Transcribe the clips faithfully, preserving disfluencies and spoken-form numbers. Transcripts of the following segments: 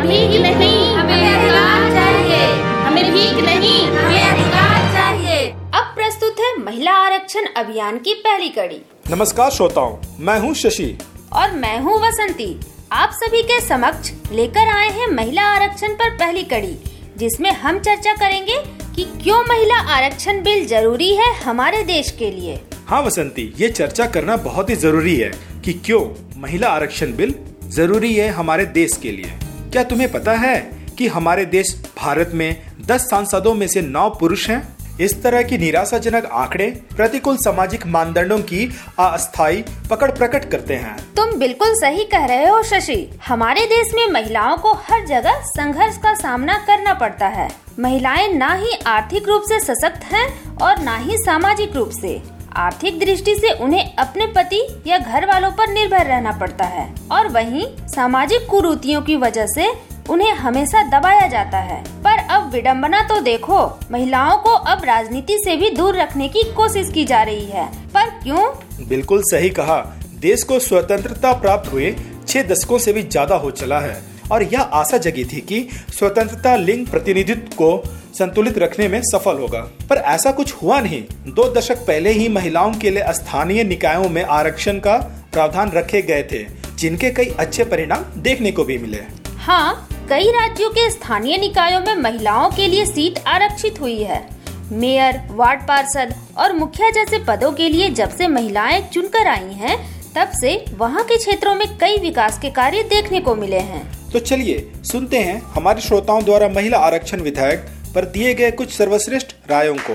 भीख नहीं, हमें अधिकार चाहिए। हमें भीख नहीं, हमें अधिकार चाहिए। अब प्रस्तुत है महिला आरक्षण अभियान की पहली कड़ी। नमस्कार श्रोताओं, मैं हूँ शशि और मैं हूँ वसंती। आप सभी के समक्ष लेकर आए हैं महिला आरक्षण पर पहली कड़ी, जिसमें हम चर्चा करेंगे कि क्यों महिला आरक्षण बिल जरूरी है हमारे देश के लिए। हाँ वसंती, ये चर्चा करना बहुत ही जरूरी है कि क्यों महिला आरक्षण बिल जरूरी है हमारे देश के लिए। क्या तुम्हें पता है कि हमारे देश भारत में दस सांसदों में से नौ पुरुष हैं? इस तरह की निराशाजनक आंकड़े प्रतिकूल सामाजिक मानदंडों की अस्थायी पकड़ प्रकट करते हैं। तुम बिल्कुल सही कह रहे हो शशि। हमारे देश में महिलाओं को हर जगह संघर्ष का सामना करना पड़ता है। महिलाएं ना ही आर्थिक रूप से सशक्त हैं और ना ही सामाजिक रूप से। आर्थिक दृष्टि से उन्हें अपने पति या घर वालों पर निर्भर रहना पड़ता है और वहीं सामाजिक कुरीतियों की वजह से उन्हें हमेशा दबाया जाता है। पर अब विडंबना तो देखो, महिलाओं को अब राजनीति से भी दूर रखने की कोशिश की जा रही है। पर क्यों? बिल्कुल सही कहा। देश को स्वतंत्रता प्राप्त हुए छह दशकों से भी ज्यादा हो चला है और यह आशा जगी थी कि स्वतंत्रता लिंग प्रतिनिधित्व को संतुलित रखने में सफल होगा, पर ऐसा कुछ हुआ नहीं। दो दशक पहले ही महिलाओं के लिए स्थानीय निकायों में आरक्षण का प्रावधान रखे गए थे, जिनके कई अच्छे परिणाम देखने को भी मिले। हाँ, कई राज्यों के स्थानीय निकायों में महिलाओं के लिए सीट आरक्षित हुई है। मेयर, वार्ड पार्षद और मुखिया जैसे पदों के लिए जब से महिलाएं चुनकर आई हैं, तब से वहां के क्षेत्रों में कई विकास के कार्य देखने को मिले हैं। तो चलिए सुनते हैं हमारे श्रोताओं द्वारा महिला आरक्षण विधेयक पर दिए गए कुछ सर्वश्रेष्ठ रायों को।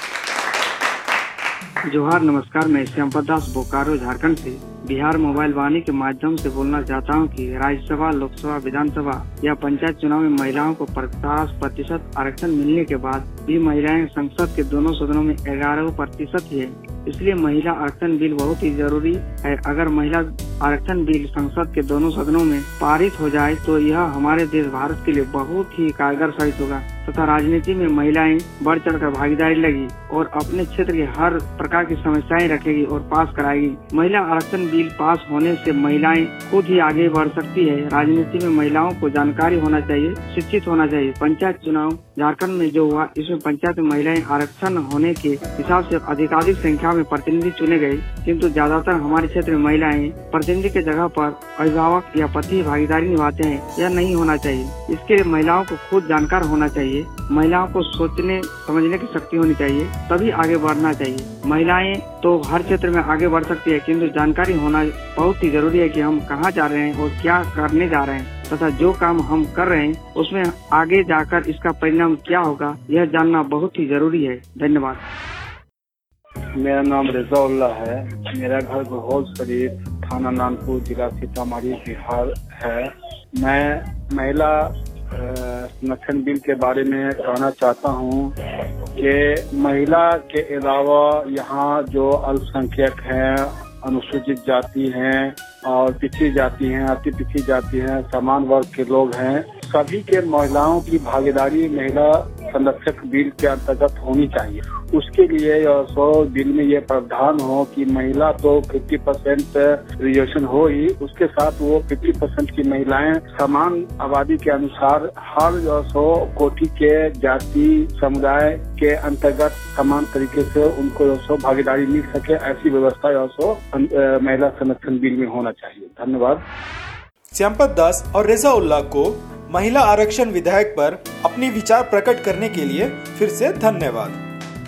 जोहार, नमस्कार। मैं श्यामपद दास बोकारो झारखंड से बिहार मोबाइल वाणी के माध्यम से बोलना चाहता हूं कि राज्यसभा, लोकसभा, विधानसभा या पंचायत चुनाव में महिलाओं को पचास प्रतिशत आरक्षण मिलने के बाद भी महिलाएं संसद के दोनों सदनों में ग्यारह प्रतिशत ही है। इसलिए महिला आरक्षण बिल बहुत ही जरूरी है। अगर महिला आरक्षण बिल संसद के दोनों सदनों में पारित हो जाए तो यह हमारे देश भारत के लिए बहुत ही कारगर साबित होगा तथा राजनीति में महिलाएं बढ़ चढ़कर भागीदारी लगी और अपने क्षेत्र के हर प्रकार की समस्याएं रखेगी और पास कराएगी। महिला आरक्षण बिल पास होने से महिलाएं खुद ही आगे बढ़ सकती है। राजनीति में महिलाओं को जानकारी होना चाहिए, शिक्षित होना चाहिए। पंचायत चुनाव झारखंड में जो हुआ, इसमें पंचायत में महिलाएं आरक्षण होने के हिसाब से अधिकाधिक संख्या में प्रतिनिधि चुने गए, किंतु ज्यादातर हमारे क्षेत्र में महिलाएं प्रतिनिधि के जगह पर अभिभावक या पति भागीदारी निभाते हैं। यह नहीं होना चाहिए। इसके लिए महिलाओं को खुद जानकार होना चाहिए। महिलाओं को सोचने समझने की शक्ति होनी चाहिए, तभी आगे बढ़ना चाहिए। महिलाएं तो हर क्षेत्र में आगे बढ़ सकती है, किंतु जानकारी होना बहुत ही जरूरी है कि हम कहाँ जा रहे हैं और क्या करने जा रहे हैं तथा जो काम हम कर रहे हैं उसमें आगे जाकर इसका परिणाम क्या होगा, यह जानना बहुत ही जरूरी है। धन्यवाद। मेरा नाम रेज़ा है। मेरा घर घोल शरीफ, थाना नानपुर, जिला सीतामढ़ी, बिहार है। मैं महिला संरक्षण बिल के बारे में कहना चाहता हूँ कि महिला के अलावा यहाँ जो अल्पसंख्यक हैं, अनुसूचित जाति हैं और पिछड़ी जाति हैं, अति पिछड़ी जाति हैं, समान वर्ग के लोग हैं, सभी के महिलाओं की भागीदारी महिला संरक्षक बिल के अंतर्गत होनी चाहिए। उसके लिए सौ बिल में ये प्रावधान हो कि महिला तो पचास परसेंट रिजर्वेशन हो ही, उसके साथ वो पचास परसेंट की महिलाएं समान आबादी के अनुसार हर सौ कोटि के जाति समुदाय के अंतर्गत समान तरीके से उनको सौ भागीदारी मिल सके, ऐसी व्यवस्था सौ महिला संरक्षण बिल में होना चाहिए। धन्यवाद। श्यामपद दास और रेज़ा उल्लाह को महिला आरक्षण विधेयक पर अपनी विचार प्रकट करने के लिए फिर से धन्यवाद।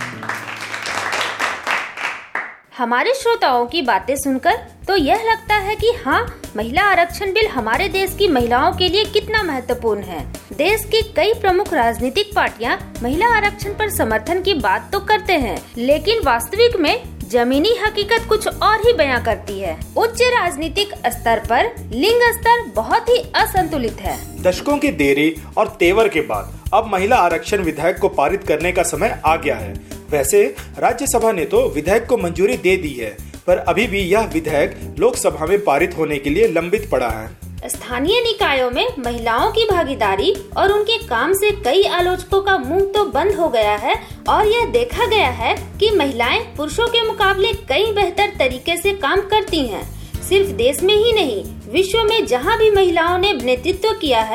हमारे श्रोताओं की बातें सुनकर तो यह लगता है कि हाँ, महिला आरक्षण बिल हमारे देश की महिलाओं के लिए कितना महत्वपूर्ण है। देश की कई प्रमुख राजनीतिक पार्टियां महिला आरक्षण पर समर्थन की बात तो करते हैं, लेकिन वास्तविक में जमीनी हकीकत कुछ और ही बयां करती है। उच्च राजनीतिक स्तर पर लिंग स्तर बहुत ही असंतुलित है। दशकों की देरी और तेवर के बाद अब महिला आरक्षण विधेयक को पारित करने का समय आ गया है। वैसे राज्यसभा ने तो विधेयक को मंजूरी दे दी है, पर अभी भी यह विधेयक लोकसभा में पारित होने के लिए लंबित पड़ा है। स्थानीय निकायों में महिलाओं की भागीदारी और उनके काम से कई आलोचकों का मुंह तो बंद हो गया है और यह देखा गया है कि महिलाएं पुरुषों के मुकाबले कई बेहतर तरीके से काम करती हैं। सिर्फ देश में ही नहीं, विश्व में जहां भी महिलाओं ने नेतृत्व किया है,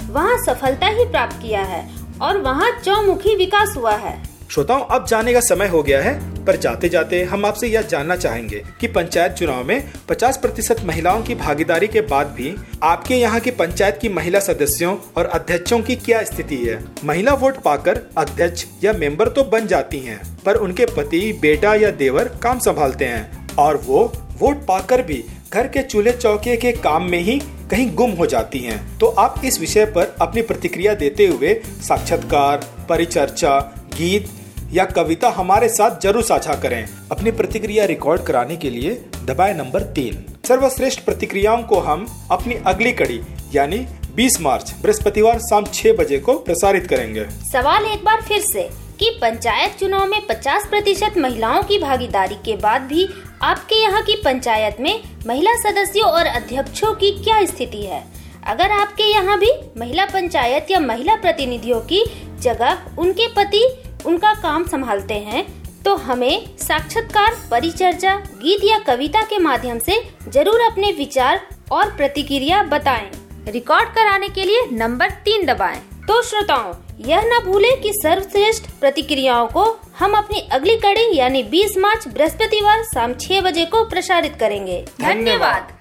वहाँ सफलता ही प्राप्त किया है और वहाँ चौमुखी विकास हुआ है। श्रोताओं, अब जाने का समय हो गया है, पर जाते जाते हम आपसे यह जानना चाहेंगे कि पंचायत चुनाव में पचास प्रतिशत महिलाओं की भागीदारी के बाद भी आपके यहाँ की पंचायत की महिला सदस्यों और अध्यक्षों की क्या स्थिति है। महिला वोट पाकर अध्यक्ष या मेंबर तो बन जाती हैं, पर उनके पति, बेटा या देवर काम संभालते हैं और वो वोट पाकर भी घर के चूल्हे चौके के काम में ही कहीं गुम हो जाती हैं। तो आप इस विषय पर अपनी प्रतिक्रिया देते हुए साक्षात्कार, परिचर्चा, गीत या कविता हमारे साथ जरूर साझा करें। अपनी प्रतिक्रिया रिकॉर्ड कराने के लिए दबाएं नंबर तीन। सर्वश्रेष्ठ प्रतिक्रियाओं को हम अपनी अगली कड़ी यानी बीस मार्च बृहस्पतिवार शाम छह बजे को प्रसारित करेंगे। सवाल एक बार फिर से कि पंचायत चुनाव में पचास प्रतिशत महिलाओं की भागीदारी के बाद भी आपके यहाँ की पंचायत में महिला सदस्यों और अध्यक्षों की क्या स्थिति है। अगर आपके यहाँ भी महिला पंचायत या महिला प्रतिनिधियों की जगह उनके पति उनका काम संभालते हैं तो हमें साक्षात्कार, परिचर्चा, गीत या कविता के माध्यम से जरूर अपने विचार और प्रतिक्रिया बताएं। रिकॉर्ड कराने के लिए नंबर तीन दबाएं। तो श्रोताओं, यह न भूलें कि सर्वश्रेष्ठ प्रतिक्रियाओं को हम अपनी अगली कड़ी यानी बीस मार्च बृहस्पतिवार शाम छह बजे को प्रसारित करेंगे। धन्यवाद।